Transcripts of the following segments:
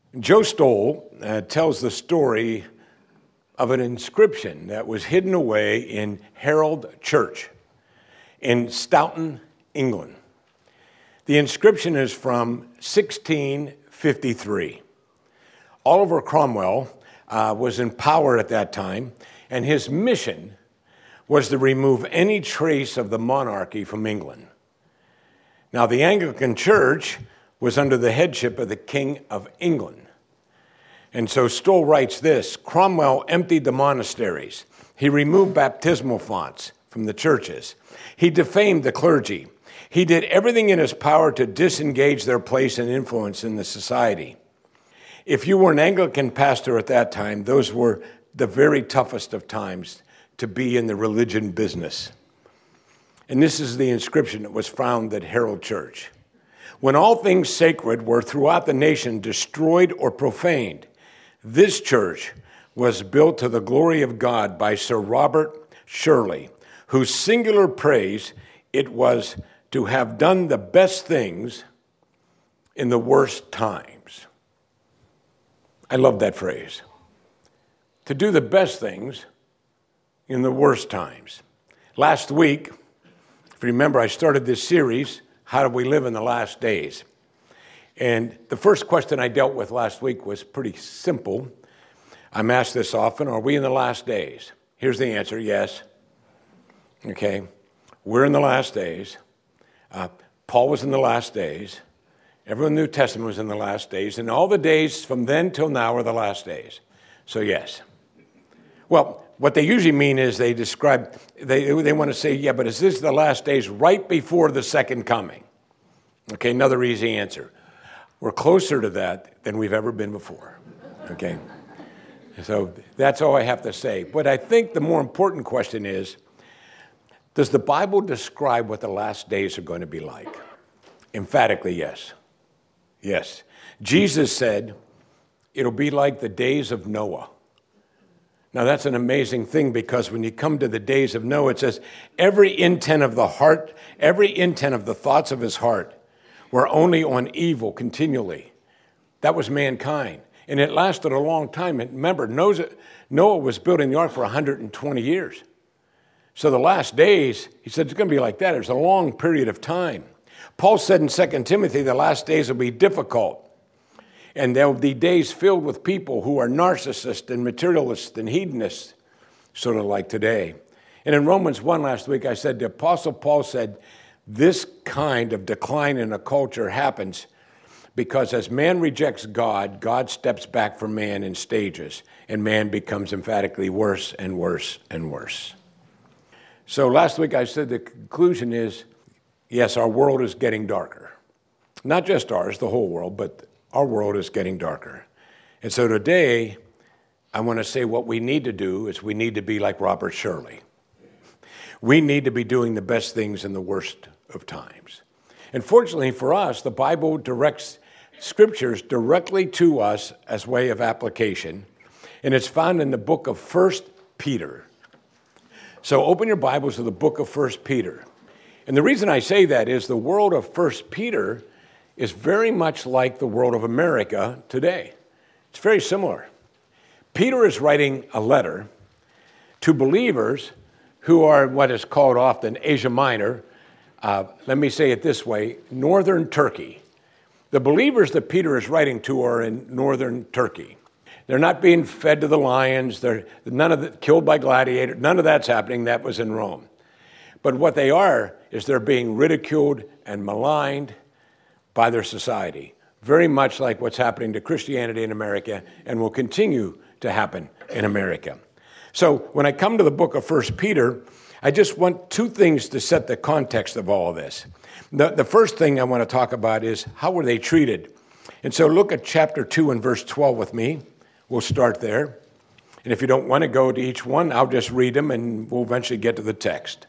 Joe Stoll tells the story of an inscription that was hidden away in Herald Church in Stoughton, England. The inscription is from 1653. Oliver Cromwell was in power at that time, and his mission was to remove any trace of the monarchy from England. Now, the Anglican Church was under the headship of the King of England. And so Stoll writes this: Cromwell emptied the monasteries. He removed baptismal fonts from the churches. He defamed the clergy. He did everything in his power to disengage their place and influence in the society. If you were an Anglican pastor at that time, those were the very toughest of times to be in the religion business. And this is the inscription that was found at Herald Church. When all things sacred were throughout the nation destroyed or profaned, this church was built to the glory of God by Sir Robert Shirley, whose singular praise it was to have done the best things in the worst times. I love that phrase. To do the best things in the worst times. Last week, if you remember, I started this series, How Do We Live in the Last Days? And the first question I dealt with last week was pretty simple. I'm asked this often: are we in the last days? Here's the answer: yes. Okay, we're in the last days. Paul was in the last days. Everyone in the New Testament was in the last days. And all the days from then till now are the last days. So yes. Well, what they usually mean is they want to say, yeah, but is this the last days right before the second coming? Okay, another easy answer. We're closer to that than we've ever been before. Okay? So that's all I have to say. But I think the more important question is, does the Bible describe what the last days are going to be like? Emphatically, yes. Yes. Jesus said, it'll be like the days of Noah. Now, that's an amazing thing, because when you come to the days of Noah, it says, every intent of the heart, every intent of the thoughts of his heart were only on evil continually. That was mankind. And it lasted a long time. And remember, Noah was building the ark for 120 years. So the last days, he said, it's going to be like that. It's a long period of time. Paul said in 2 Timothy, the last days will be difficult. And there will be days filled with people who are narcissists and materialists and hedonists, sort of like today. And in Romans 1 last week, I said, the Apostle Paul said, this kind of decline in a culture happens because as man rejects God, God steps back from man in stages, and man becomes emphatically worse and worse and worse. So last week I said the conclusion is, yes, our world is getting darker. Not just ours, the whole world, but our world is getting darker. And so today, I want to say what we need to do is we need to be like Robert Shirley. We need to be doing the best things in the worst of times. And fortunately for us, the Bible directs scriptures directly to us as way of application. And it's found in the book of 1 Peter. So open your Bibles to the book of 1 Peter. And the reason I say that is the world of 1 Peter is very much like the world of America today. It's very similar. Peter is writing a letter to believers who are what is called often Asia Minor. Let me say it this way, northern Turkey. The believers that Peter is writing to are in northern Turkey. They're not being fed to the lions. They're killed by gladiators. None of that's happening. That was in Rome. But what they are is they're being ridiculed and maligned by their society, very much like what's happening to Christianity in America and will continue to happen in America. So when I come to the book of 1 Peter, I just want two things to set the context of all of this. The first thing I want to talk about is how were they treated? And so look at chapter 2 and verse 12 with me. We'll start there. And if you don't want to go to each one, I'll just read them and we'll eventually get to the text.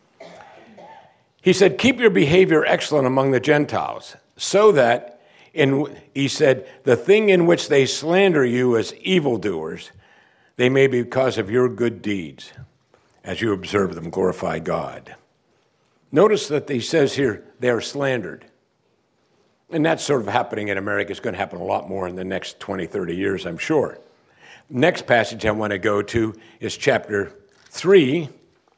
He said, keep your behavior excellent among the Gentiles, so that, he said, the thing in which they slander you as evildoers, they may be because of your good deeds. As you observe them, glorify God. Notice that he says here, they are slandered. And that's sort of happening in America. It's going to happen a lot more in the next 20, 30 years, I'm sure. Next passage I want to go to is chapter 3.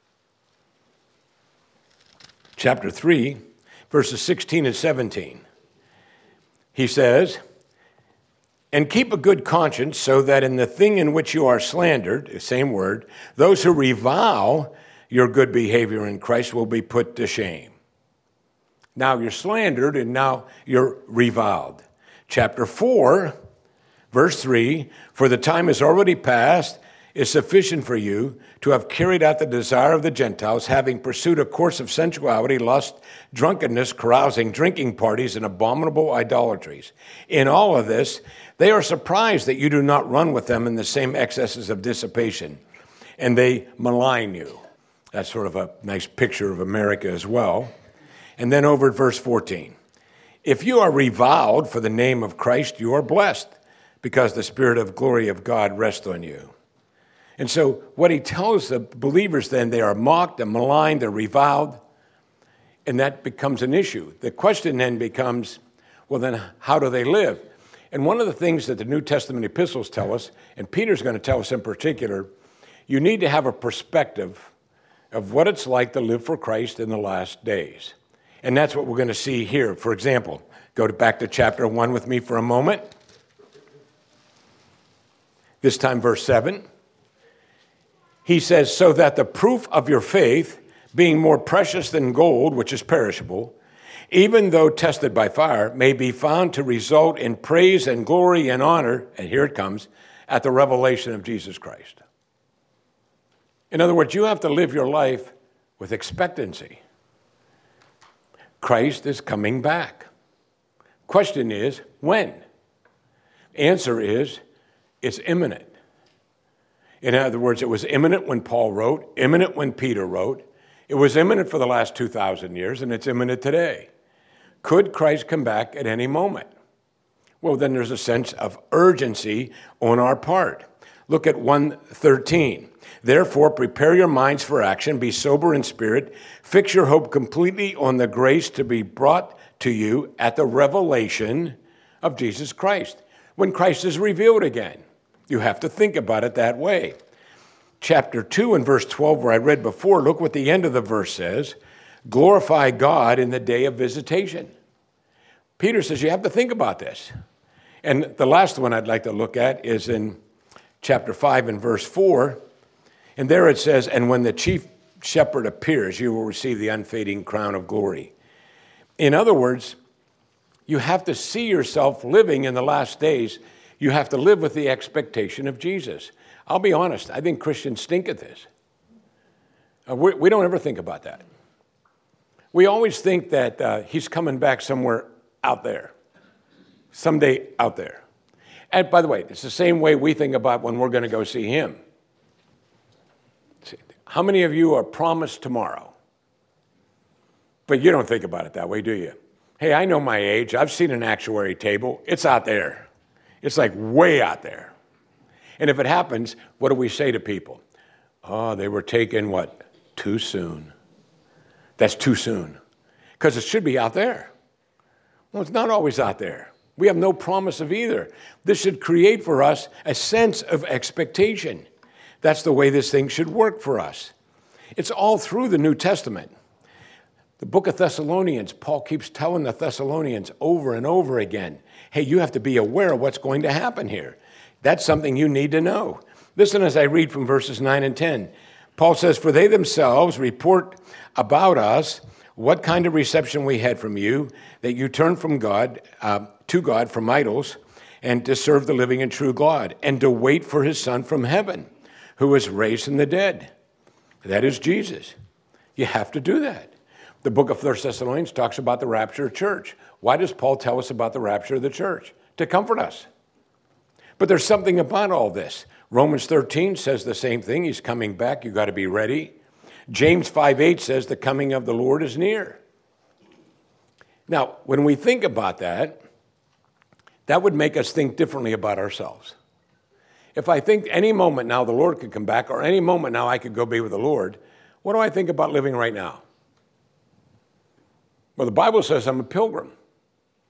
Chapter 3, verses 16 and 17. He says, "And keep a good conscience, so that in the thing in which you are slandered," the same word, "those who revile your good behavior in Christ will be put to shame." Now you're slandered and now you're reviled. Chapter 4, verse 3, "For the time is already past, is sufficient for you to have carried out the desire of the Gentiles, having pursued a course of sensuality, lust, drunkenness, carousing, drinking parties, and abominable idolatries. In all of this, they are surprised that you do not run with them in the same excesses of dissipation, and they malign you." That's sort of a nice picture of America as well. And then over at verse 14, "If you are reviled for the name of Christ, you are blessed, because the Spirit of glory of God rests on you." And so what he tells the believers then, they are mocked and maligned, they're reviled, and that becomes an issue. The question then becomes, well, then how do they live? And one of the things that the New Testament epistles tell us, and Peter's going to tell us in particular, you need to have a perspective of what it's like to live for Christ in the last days. And that's what we're going to see here. For example, back to chapter 1 with me for a moment. This time verse 7. He says, "So that the proof of your faith, being more precious than gold, which is perishable, even though tested by fire, may be found to result in praise and glory and honor," and here it comes, "at the revelation of Jesus Christ." In other words, you have to live your life with expectancy. Christ is coming back. Question is, when? Answer is, it's imminent. In other words, it was imminent when Paul wrote, imminent when Peter wrote. It was imminent for the last 2,000 years, and it's imminent today. Could Christ come back at any moment? Well, then there's a sense of urgency on our part. Look at 1:13. "Therefore, prepare your minds for action, be sober in spirit, fix your hope completely on the grace to be brought to you at the revelation of Jesus Christ." When Christ is revealed again. You have to think about it that way. Chapter 2 and verse 12, where I read before, look what the end of the verse says. "Glorify God in the day of visitation." Peter says you have to think about this. And the last one I'd like to look at is in chapter 5 and verse 4. And there it says, "And when the chief shepherd appears, you will receive the unfading crown of glory." In other words, you have to see yourself living in the last days. You have to live with the expectation of Jesus. I'll be honest, I think Christians stink at this. We don't ever think about that. We always think that he's coming back somewhere out there, someday out there. And by the way, it's the same way we think about when we're going to go see him. How many of you are promised tomorrow? But you don't think about it that way, do you? Hey, I know my age. I've seen an actuary table. It's out there. It's like way out there. And if it happens, what do we say to people? Oh, they were taken, what? Too soon. That's too soon. Because it should be out there. Well, it's not always out there. We have no promise of either. This should create for us a sense of expectation. That's the way this thing should work for us. It's all through the New Testament. The book of Thessalonians, Paul keeps telling the Thessalonians over and over again, hey, you have to be aware of what's going to happen here. That's something you need to know. Listen as I read from verses 9 and 10. Paul says, "For they themselves report about us what kind of reception we had from you, that you turned from God to God from idols, and to serve the living and true God, and to wait for his Son from heaven, who was raised from the dead." That is Jesus. You have to do that. The book of 1 Thessalonians talks about the rapture of the church. Why does Paul tell us about the rapture of the church? To comfort us. But there's something about all this. Romans 13 says the same thing. He's coming back. You've got to be ready. James 5:8 says the coming of the Lord is near. Now, when we think about that, that would make us think differently about ourselves. If I think any moment now the Lord could come back, or any moment now I could go be with the Lord, what do I think about living right now? Well, the Bible says I'm a pilgrim.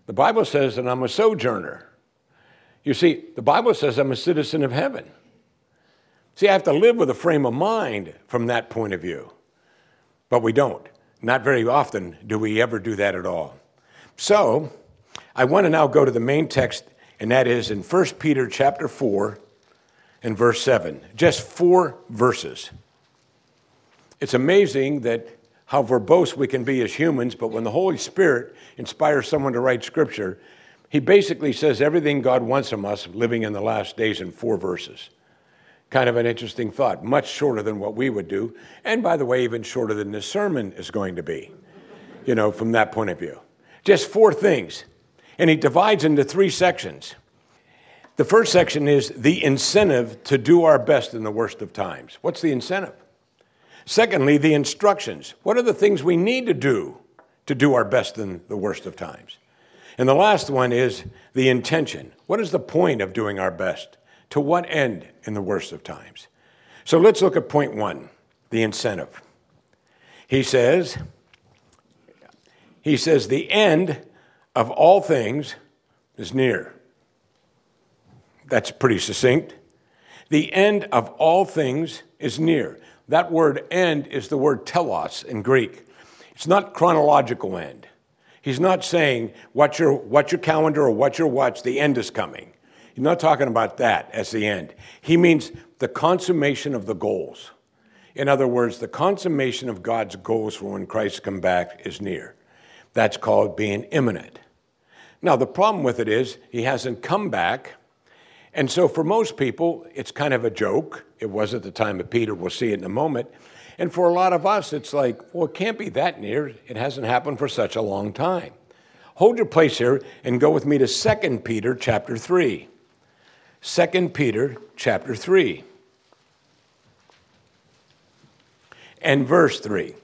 The Bible says that I'm a sojourner. You see, the Bible says I'm a citizen of heaven. See, I have to live with a frame of mind from that point of view. But we don't. Not very often do we ever do that at all. So, I want to now go to the main text, and that is in 1 Peter chapter 4 and verse 7. Just 4 verses. It's amazing that how verbose we can be as humans, but when the Holy Spirit inspires someone to write Scripture, he basically says everything God wants from us living in the last days in 4 verses. Kind of an interesting thought, much shorter than what we would do, and by the way, even shorter than this sermon is going to be, from that point of view. Just 4 things, and he divides into 3 sections. The first section is the incentive to do our best in the worst of times. What's the incentive? Secondly, the instructions. What are the things we need to do our best in the worst of times? And the last one is the intention. What is the point of doing our best? To what end in the worst of times? So let's look at point 1, the incentive. He says, the end of all things is near. That's pretty succinct. The end of all things is near. That word end is the word telos in Greek. It's not chronological end. He's not saying watch your calendar or watch your watch, the end is coming. He's not talking about that as the end. He means the consummation of the goals. In other words, the consummation of God's goals for when Christ comes back is near. That's called being imminent. Now, the problem with it is he hasn't come back. And so for most people, it's kind of a joke. It was at the time of Peter. We'll see it in a moment. And for a lot of us, it's like, well, it can't be that near. It hasn't happened for such a long time. Hold your place here and go with me to 2 Peter chapter 3. 2 Peter chapter 3 and verse 3.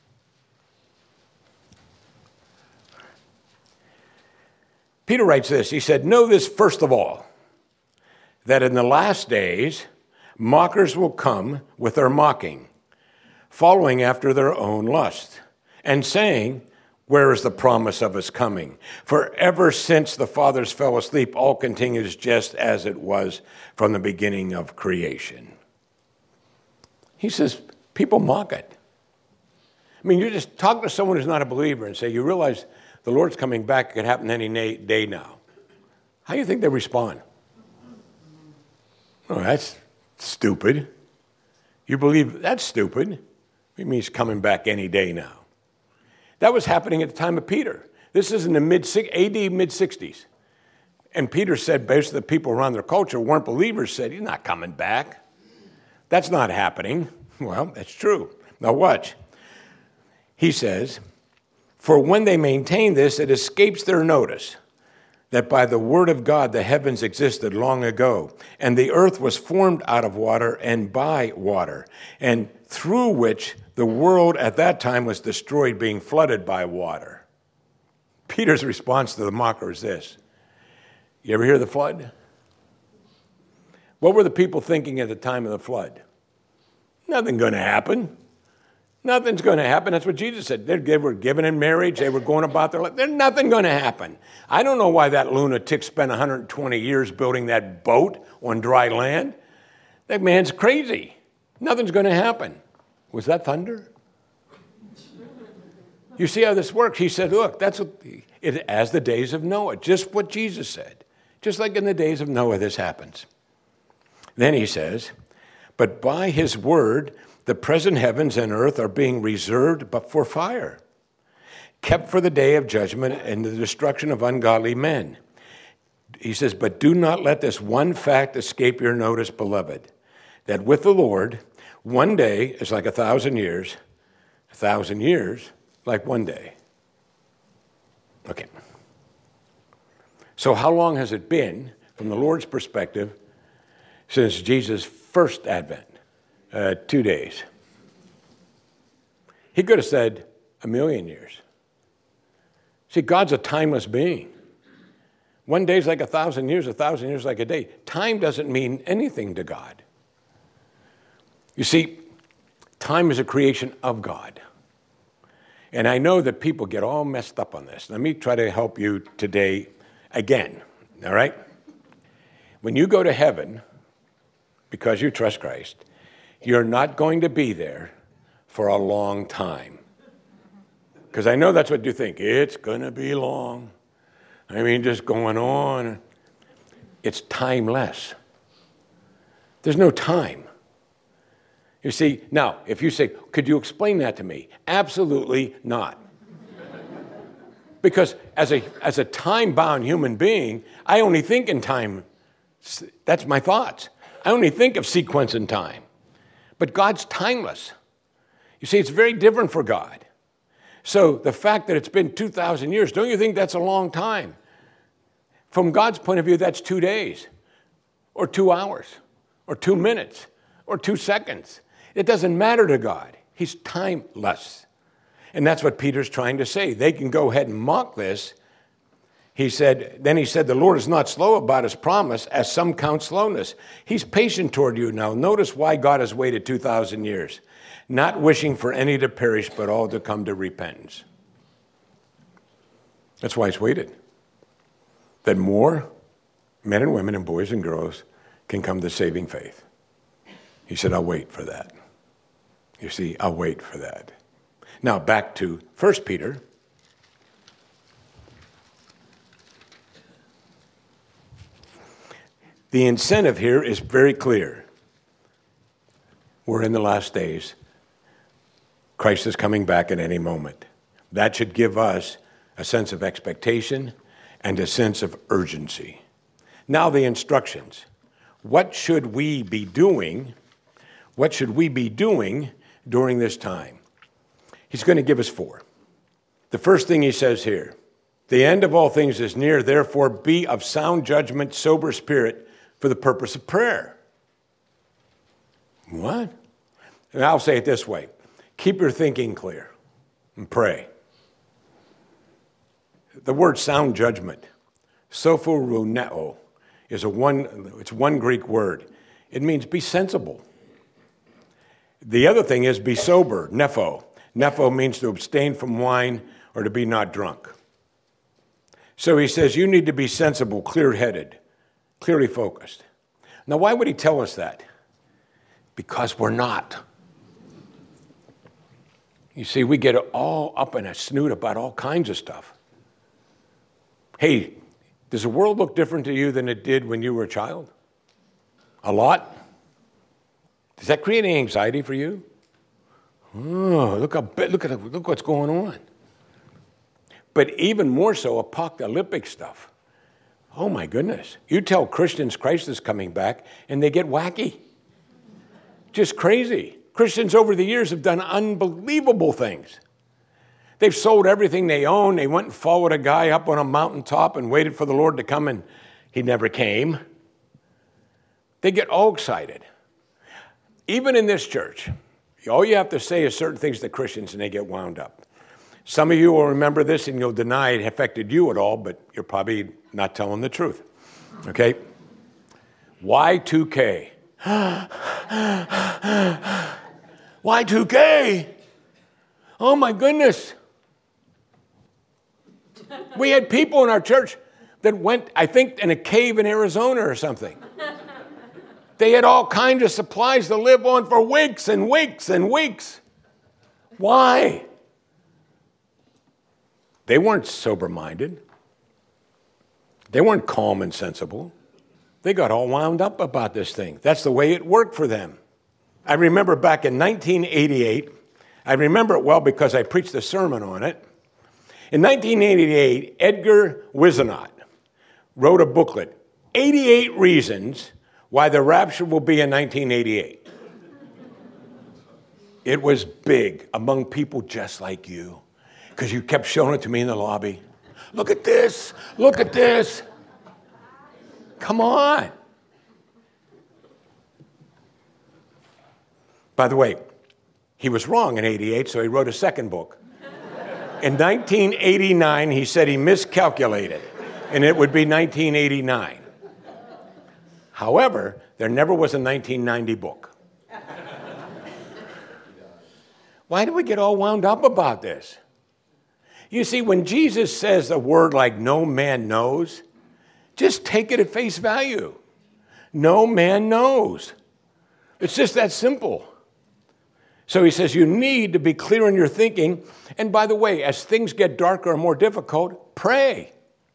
Peter writes this. He said, know this first of all, that in the last days mockers will come with their mocking, following after their own lust, and saying, where is the promise of his coming? For ever since the fathers fell asleep, all continues just as it was from the beginning of creation. He says, people mock it. I mean, you just talk to someone who's not a believer and say, you realize the Lord's coming back, it could happen any day now. How do you think they respond? Oh, that's stupid. You believe that's stupid? It means coming back any day now. That was happening at the time of Peter. This is in the AD mid-60s. And Peter said, basically, the people around their culture weren't believers, said, he's not coming back. That's not happening. Well, that's true. Now watch. He says, for when they maintain this, it escapes their notice that by the word of God the heavens existed long ago, and the earth was formed out of water and by water, and through which the world at that time was destroyed, being flooded by water. Peter's response to the mocker is this. You ever hear the flood? What were the people thinking at the time of the flood? Nothing going to happen. Nothing's going to happen. That's what Jesus said. They were given in marriage. They were going about their life. There's nothing going to happen. I don't know why that lunatic spent 120 years building that boat on dry land. That man's crazy. Nothing's going to happen. Was that thunder? You see how this works? He said, look, that's what as the days of Noah, just what Jesus said. Just like in the days of Noah, this happens. Then he says, but by his word, the present heavens and earth are being reserved but for fire, kept for the day of judgment and the destruction of ungodly men. He says, but do not let this one fact escape your notice, beloved, that with the Lord, one day is like 1,000 years, 1,000 years like one day. Okay. So how long has it been, from the Lord's perspective, since Jesus' first advent? 2 days. He could have said 1,000,000 years. See, God's a timeless being. One day is like 1,000 years, 1,000 years like a day. Time doesn't mean anything to God. You see, time is a creation of God. And I know that people get all messed up on this. Let me try to help you today again, all right? When you go to heaven, because you trust Christ, you're not going to be there for a long time. Because I know that's what you think. It's going to be long. I mean, just going on. It's timeless. There's no time. You see, now, if you say, could you explain that to me? Absolutely not. Because as a time-bound human being, I only think in time. That's my thoughts. I only think of sequence and time. But God's timeless. You see, it's very different for God. So the fact that it's been 2,000 years, don't you think that's a long time? From God's point of view, that's 2 days, or 2 hours, or 2 minutes, or 2 seconds. It doesn't matter to God. He's timeless. And that's what Peter's trying to say. They can go ahead and mock this. He said, the Lord is not slow about his promise, as some count slowness. He's patient toward you now. Notice why God has waited 2,000 years, not wishing for any to perish, but all to come to repentance. That's why he's waited. That more men and women and boys and girls can come to saving faith. He said, I'll wait for that. You see, I'll wait for that. Now, back to 1 Peter. The incentive here is very clear. We're in the last days. Christ is coming back at any moment. That should give us a sense of expectation and a sense of urgency. Now the instructions. What should we be doing? What should we be doing during this time? He's going to give us 4. The first thing he says here, the end of all things is near, therefore be of sound judgment, sober spirit, for the purpose of prayer. What? And I'll say it this way. Keep your thinking clear and pray. The word sound judgment, sophoruneo, is one Greek word. It means be sensible. The other thing is be sober, nepho. Nepho means to abstain from wine or to be not drunk. So he says you need to be sensible, clear-headed, clearly focused. Now, why would he tell us that? Because we're not. You see, we get all up in a snoot about all kinds of stuff. Hey, does the world look different to you than it did when you were a child? A lot? Does that create any anxiety for you? Oh, look what's going on. But even more so, apocalyptic stuff. Oh my goodness. You tell Christians Christ is coming back and they get wacky. Just crazy. Christians over the years have done unbelievable things. They've sold everything they own. They went and followed a guy up on a mountaintop and waited for the Lord to come, and he never came. They get all excited. Even in this church, all you have to say is certain things to Christians and they get wound up. Some of you will remember this and you'll deny it affected you at all, but you're probably not telling the truth. Okay? Y2K. Y2K. Oh my goodness. We had people in our church that went, I think, in a cave in Arizona or something. They had all kinds of supplies to live on for weeks and weeks and weeks. Why? They weren't sober-minded. They weren't calm and sensible. They got all wound up about this thing. That's the way it worked for them. I remember back in 1988, I remember it well because I preached a sermon on it. In 1988, Edgar Whisenant wrote a booklet, 88 Reasons Why the Rapture Will Be in 1988. It was big among people just like you, because you kept showing it to me in the lobby. Look at this. Look at this. Come on. By the way, he was wrong in 88, so he wrote a second book. In 1989, he said he miscalculated, and it would be 1989. However, there never was a 1990 book. Why do we get all wound up about this? You see, when Jesus says a word like no man knows, just take it at face value. No man knows. It's just that simple. So he says you need to be clear in your thinking. And by the way, as things get darker and more difficult, pray.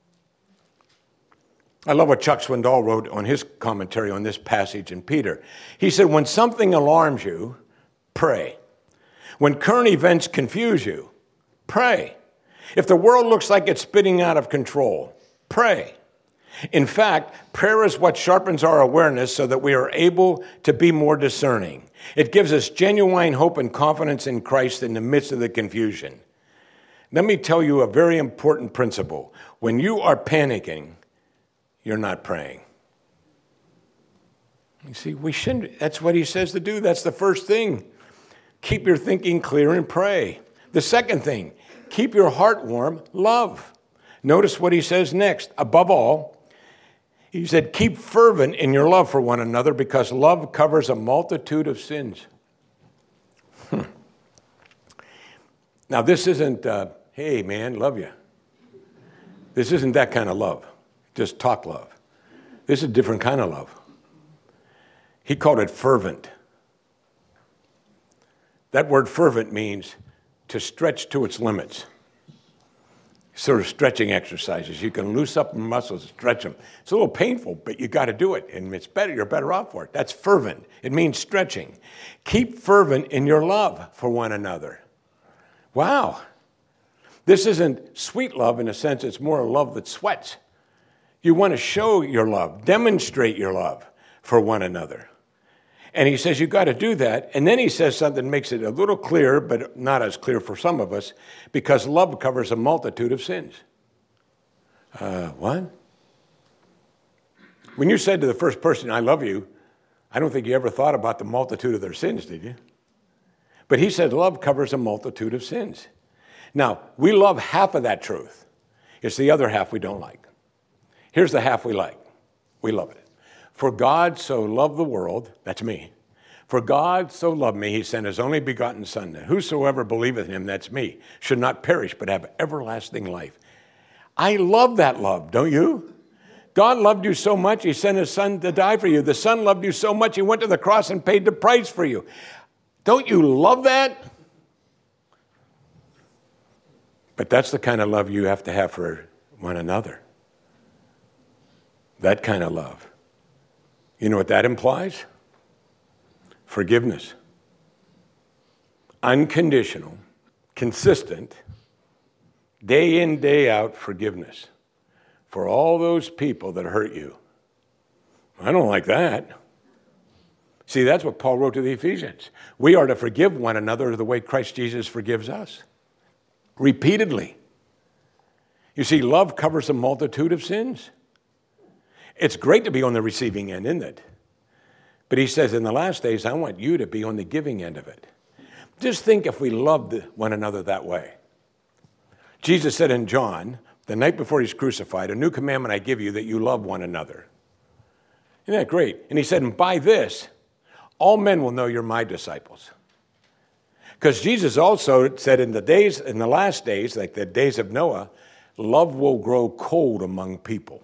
I love what Chuck Swindoll wrote on his commentary on this passage in Peter. He said, when something alarms you, pray. When current events confuse you, pray. If the world looks like it's spinning out of control, pray. In fact, prayer is what sharpens our awareness so that we are able to be more discerning. It gives us genuine hope and confidence in Christ in the midst of the confusion. Let me tell you a very important principle. When you are panicking, you're not praying. You see, we shouldn't. That's what he says to do. That's the first thing. Keep your thinking clear and pray. The second thing, keep your heart warm, love. Notice what he says next. Above all, he said, keep fervent in your love for one another because love covers a multitude of sins. Now, this isn't, hey, man, love you. This isn't that kind of love. Just talk love. This is a different kind of love. He called it fervent. That word fervent means to stretch to its limits. Sort of stretching exercises. You can loose up the muscles and stretch them. It's a little painful, but you got to do it, and it's better. You're better off for it. That's fervent. It means stretching. Keep fervent in your love for one another. Wow. This isn't sweet love in a sense. It's more a love that sweats. You want to show your love, demonstrate your love for one another. And he says, you've got to do that. And then he says something that makes it a little clearer, but not as clear for some of us, because love covers a multitude of sins. What? When you said to the first person, I love you, I don't think you ever thought about the multitude of their sins, did you? But he said love covers a multitude of sins. Now, we love half of that truth. It's the other half we don't like. Here's the half we like. We love it. For God so loved the world, that's me. For God so loved me, he sent his only begotten Son, that whosoever believeth in him, that's me, should not perish, but have everlasting life. I love that love, don't you? God loved you so much, he sent his Son to die for you. The Son loved you so much, he went to the cross and paid the price for you. Don't you love that? But that's the kind of love you have to have for one another. That kind of love. You know what that implies? Forgiveness. Unconditional, consistent, day in, day out forgiveness for all those people that hurt you. I don't like that. See, that's what Paul wrote to the Ephesians. We are to forgive one another the way Christ Jesus forgives us. Repeatedly. You see, love covers a multitude of sins. It's great to be on the receiving end, isn't it? But he says, in the last days, I want you to be on the giving end of it. Just think if we loved one another that way. Jesus said in John, the night before he's crucified, a new commandment I give you, that you love one another. Isn't that great? And he said, and by this, all men will know you're my disciples. Because Jesus also said in the last days, like the days of Noah, love will grow cold among people.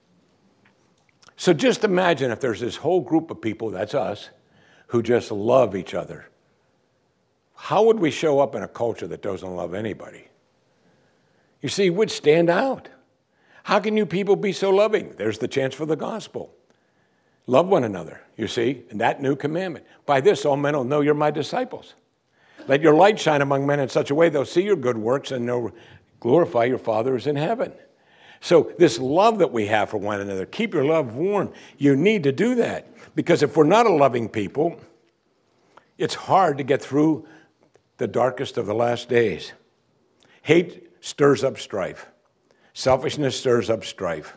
So just imagine if there's this whole group of people, that's us, who just love each other. How would we show up in a culture that doesn't love anybody? You see, we'd stand out. How can you people be so loving? There's the chance for the gospel. Love one another, you see, and that new commandment. By this, all men will know you're my disciples. Let your light shine among men in such a way they'll see your good works and they'll glorify your Father who's in heaven. So this love that we have for one another, keep your love warm. You need to do that. Because if we're not a loving people, it's hard to get through the darkest of the last days. Hate stirs up strife. Selfishness stirs up strife.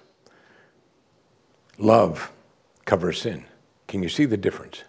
Love covers sin. Can you see the difference?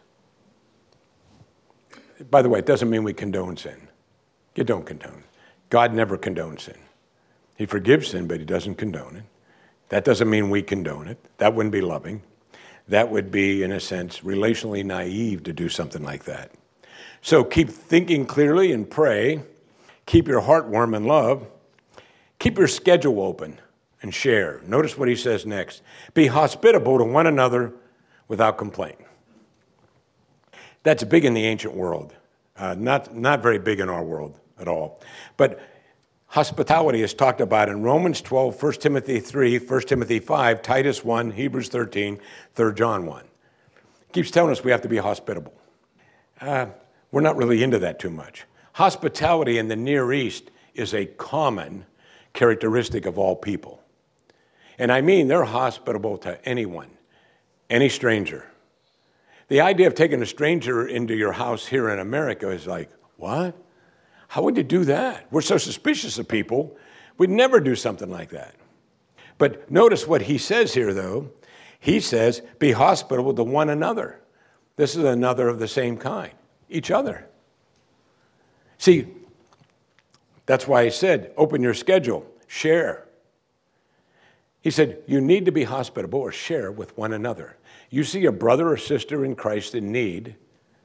By the way, it doesn't mean we condone sin. You don't condone. God never condones sin. He forgives sin, but he doesn't condone it. That doesn't mean we condone it. That wouldn't be loving. That would be, in a sense, relationally naive to do something like that. So keep thinking clearly and pray. Keep your heart warm in love. Keep your schedule open and share. Notice what he says next. Be hospitable to one another without complaint. That's big in the ancient world. Not very big in our world at all. But hospitality is talked about in Romans 12, 1 Timothy 3, 1 Timothy 5, Titus 1, Hebrews 13, 3 John 1. It keeps telling us we have to be hospitable. We're not really into that too much. Hospitality in the Near East is a common characteristic of all people. And I mean they're hospitable to anyone, any stranger. The idea of taking a stranger into your house here in America is like, what? How would you do that? We're so suspicious of people. We'd never do something like that. But notice what he says here, though. He says, be hospitable to one another. This is another of the same kind, each other. See, that's why he said, open your schedule, share. He said, you need to be hospitable or share with one another. You see a brother or sister in Christ in need,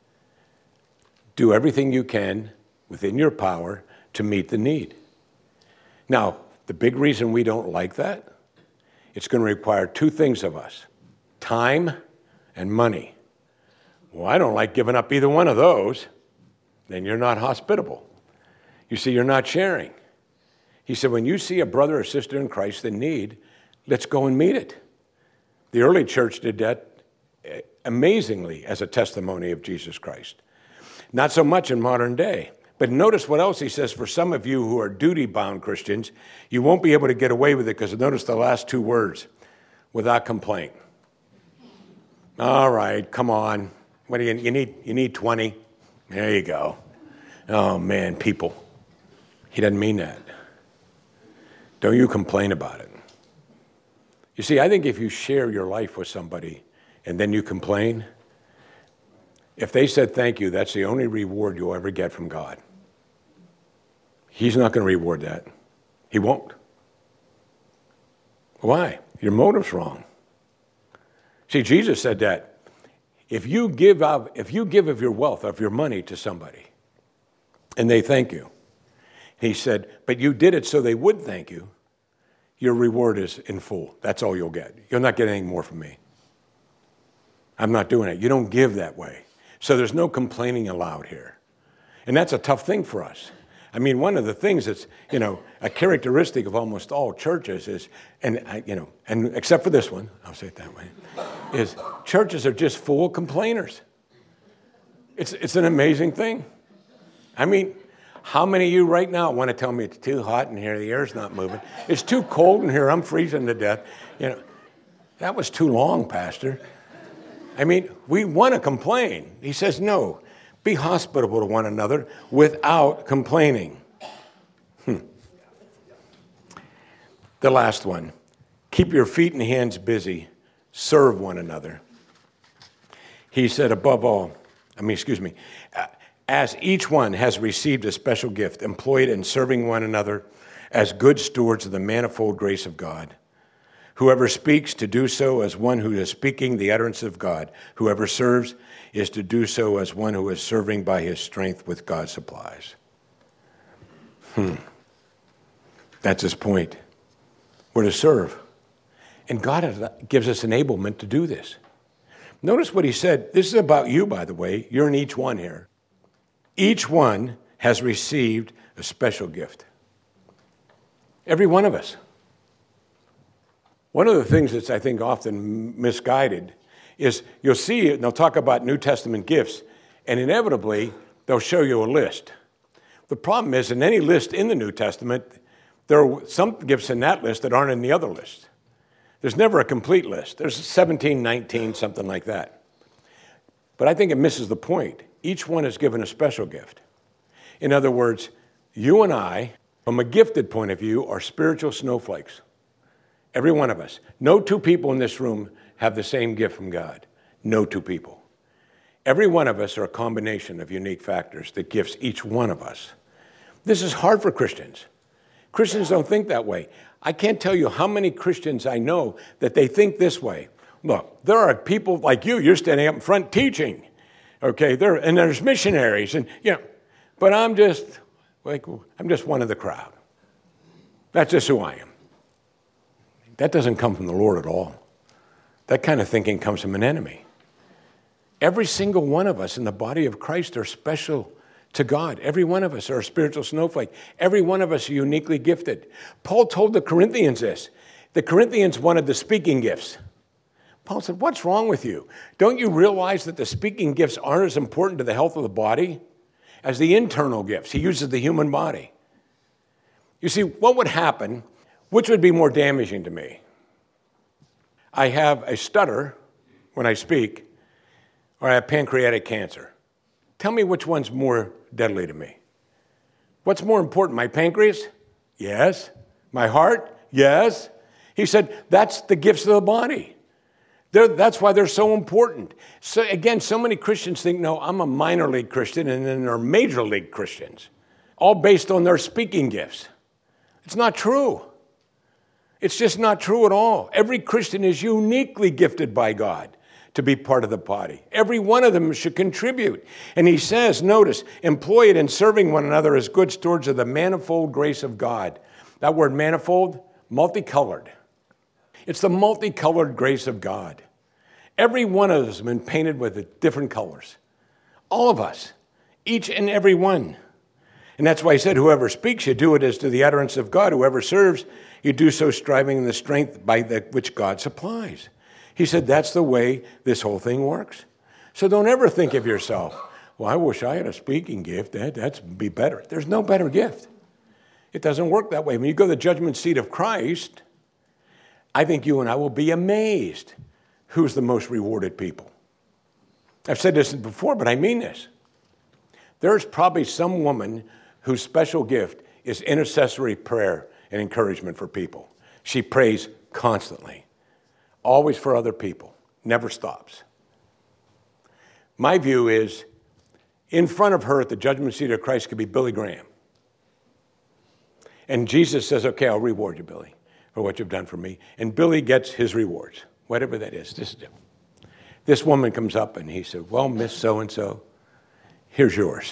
do everything you can within your power to meet the need. Now, the big reason we don't like that, it's going to require two things of us, time and money. Well, I don't like giving up either one of those. Then you're not hospitable. You see, you're not sharing. He said, when you see a brother or sister in Christ in need, let's go and meet it. The early church did that amazingly as a testimony of Jesus Christ. Not so much in modern day. But notice what else he says. For some of you who are duty-bound Christians, you won't be able to get away with it because notice the last two words, without complaint. All right, come on. What do you need 20? There you go. Oh, man, people. He doesn't mean that. Don't you complain about it. You see, I think if you share your life with somebody and then you complain, if they said thank you, that's the only reward you'll ever get from God. He's not going to reward that. He won't. Why? Your motive's wrong. See, Jesus said that if you give of your wealth, of your money to somebody, and they thank you, he said, but you did it so they would thank you, your reward is in full. That's all you'll get. You'll not get anything more from me. I'm not doing it. You don't give that way. So there's no complaining allowed here. And that's a tough thing for us. I mean, one of the things that's, a characteristic of almost all churches is, and except for this one, I'll say it that way, is churches are just full of complainers. It's an amazing thing. I mean, how many of you right now want to tell me it's too hot in here, the air's not moving? It's too cold in here, I'm freezing to death. That was too long, Pastor. I mean, we want to complain. He says, no, be hospitable to one another without complaining. The last one, keep your feet and hands busy, serve one another. He said, as each one has received a special gift, employ it in serving one another as good stewards of the manifold grace of God. Whoever speaks, to do so as one who is speaking the utterance of God. Whoever serves is to do so as one who is serving by his strength with God's supplies. That's his point. We're to serve. And God gives us enablement to do this. Notice what he said. This is about you, by the way. You're in each one here. Each one has received a special gift. Every one of us. One of the things that's, I think, often misguided is you'll see, and they'll talk about New Testament gifts, and inevitably, they'll show you a list. The problem is, in any list in the New Testament, there are some gifts in that list that aren't in the other list. There's never a complete list. There's 17, 19, something like that. But I think it misses the point. Each one is given a special gift. In other words, you and I, from a gifted point of view, are spiritual snowflakes. Every one of us. No two people in this room have the same gift from God. No two people. Every one of us are a combination of unique factors that gifts each one of us. This is hard for Christians. Christians don't think that way. I can't tell you how many Christians I know that they think this way. Look, there are people like you're standing up in front teaching. Okay, and there's missionaries, and but I'm just one of the crowd. That's just who I am. That doesn't come from the Lord at all. That kind of thinking comes from an enemy. Every single one of us in the body of Christ are special to God. Every one of us are a spiritual snowflake. Every one of us are uniquely gifted. Paul told the Corinthians this. The Corinthians wanted the speaking gifts. Paul said, what's wrong with you? Don't you realize that the speaking gifts aren't as important to the health of the body as the internal gifts? He uses the human body. You see, what would happen, which would be more damaging to me? I have a stutter when I speak, or I have pancreatic cancer. Tell me which one's more deadly to me. What's more important, my pancreas? Yes. My heart? Yes. He said, that's the gifts of the body. That's why they're so important. So again, so many Christians think, no, I'm a minor league Christian, and then there are major league Christians, all based on their speaking gifts. It's not true. It's just not true at all. Every Christian is uniquely gifted by God to be part of the body. Every one of them should contribute. And he says, notice, employ it in serving one another as good stewards of the manifold grace of God. That word manifold, multicolored. It's the multicolored grace of God. Every one of us has been painted with different colors. All of us, each and every one. And that's why he said, whoever speaks, you do it as to the utterance of God. Whoever serves, you do so striving in the strength by which God supplies. He said, that's the way this whole thing works. So don't ever think of yourself, well, I wish I had a speaking gift. That'd be better. There's no better gift. It doesn't work that way. When you go to the judgment seat of Christ, I think you and I will be amazed who's the most rewarded people. I've said this before, but I mean this. There's probably some woman whose special gift is intercessory prayer and encouragement for people. She prays constantly, always for other people, never stops. My view is, in front of her at the judgment seat of Christ could be Billy Graham. And Jesus says, okay, I'll reward you, Billy, for what you've done for me. And Billy gets his rewards, whatever that is. This woman comes up and he said, well, Miss So-and-so, here's yours.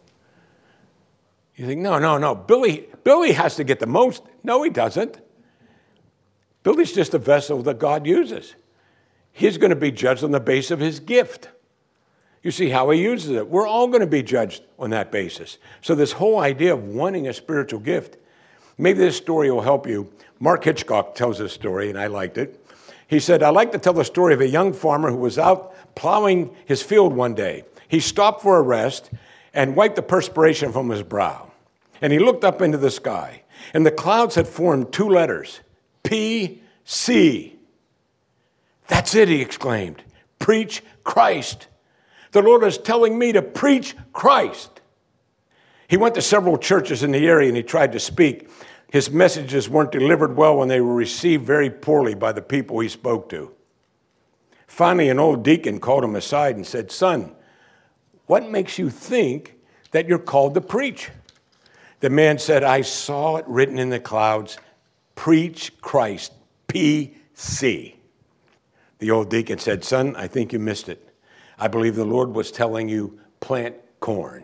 You think, no, Billy has to get the most. No, he doesn't. Billy's just a vessel that God uses. He's going to be judged on the basis of his gift. You see how he uses it. We're all going to be judged on that basis. So this whole idea of wanting a spiritual gift, maybe this story will help you. Mark Hitchcock tells this story, and I liked it. He said, I like to tell the story of a young farmer who was out plowing his field one day. He stopped for a rest and wiped the perspiration from his brow. And he looked up into the sky, and the clouds had formed two letters, P-C. That's it, he exclaimed. Preach Christ. The Lord is telling me to preach Christ. He went to several churches in the area and he tried to speak. His messages weren't delivered well and they were received very poorly by the people he spoke to. Finally, an old deacon called him aside and said, son, what makes you think that you're called to preach? The man said, I saw it written in the clouds, preach Christ, P-C. The old deacon said, son, I think you missed it. I believe the Lord was telling you, plant corn.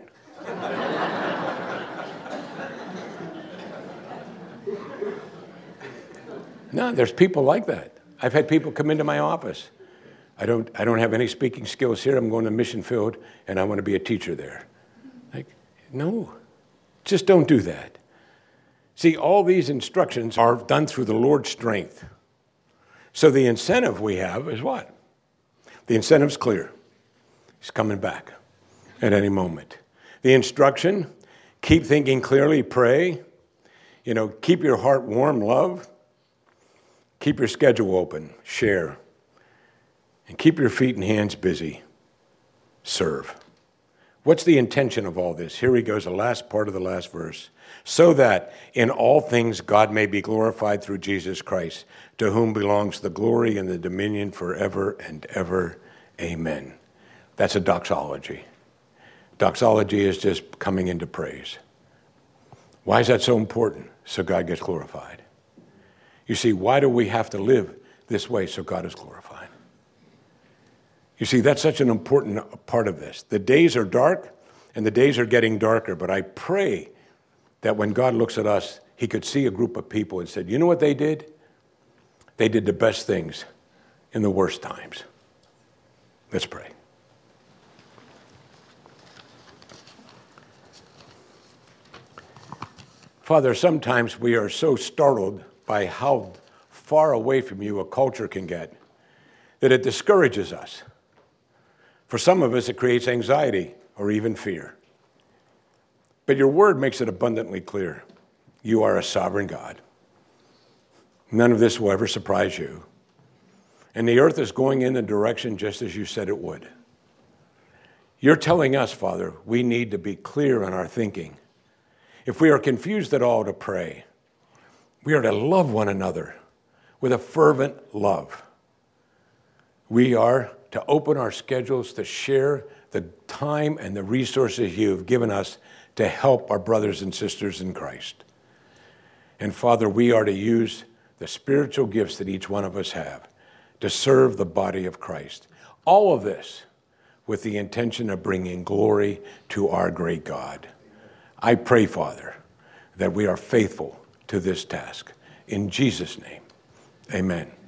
No, there's people like that. I've had people come into my office. I don't have any speaking skills here. I'm going to mission field, and I want to be a teacher there. Like, no, just don't do that. See, all these instructions are done through the Lord's strength. So the incentive we have is what? The incentive's clear. He's coming back at any moment. The instruction, keep thinking clearly, pray. Keep your heart warm, love. Keep your schedule open, share. And keep your feet and hands busy, serve. What's the intention of all this? Here he goes, the last part of the last verse. So that in all things God may be glorified through Jesus Christ, to whom belongs the glory and the dominion forever and ever. Amen. That's a doxology. Doxology is just coming into praise. Why is that so important? So God gets glorified. You see, why do we have to live this way so God is glorified? You see, that's such an important part of this. The days are dark, and the days are getting darker, but I pray that when God looks at us, he could see a group of people and said, you know what they did? They did the best things in the worst times. Let's pray. Father, sometimes we are so startled by how far away from you a culture can get that it discourages us. For some of us, it creates anxiety or even fear. But your word makes it abundantly clear. You are a sovereign God. None of this will ever surprise you. And the earth is going in the direction just as you said it would. You're telling us, Father, we need to be clear in our thinking. If we are confused at all, to pray. We are to love one another with a fervent love. We are to open our schedules to share the time and the resources you have given us to help our brothers and sisters in Christ. And Father, we are to use the spiritual gifts that each one of us have to serve the body of Christ. All of this with the intention of bringing glory to our great God. I pray, Father, that we are faithful to this task. In Jesus' name, amen.